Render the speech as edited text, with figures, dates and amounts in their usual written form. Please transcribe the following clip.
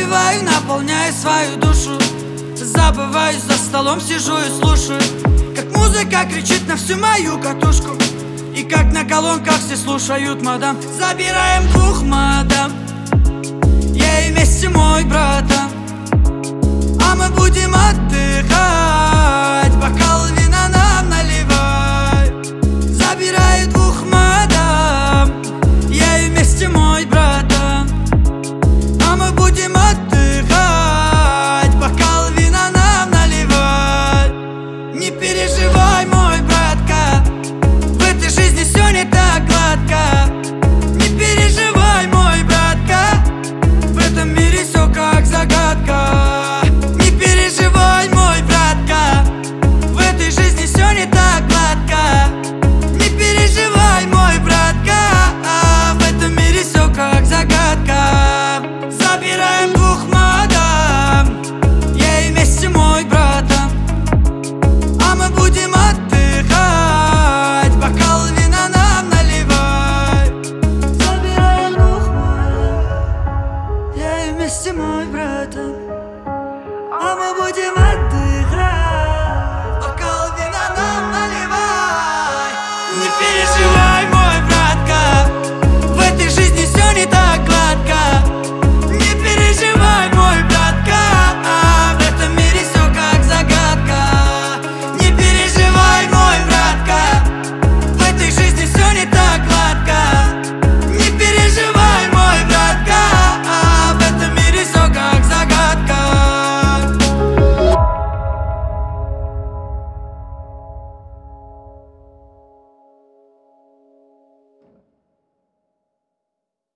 Выпиваю, наполняя свою душу. Забываюсь, за столом сижу и слушаю, как музыка кричит на всю мою катушку, и как на колонках все слушают мадам. Забираем двух мадам, я и вместе мой братан, а мы будем отдыхать.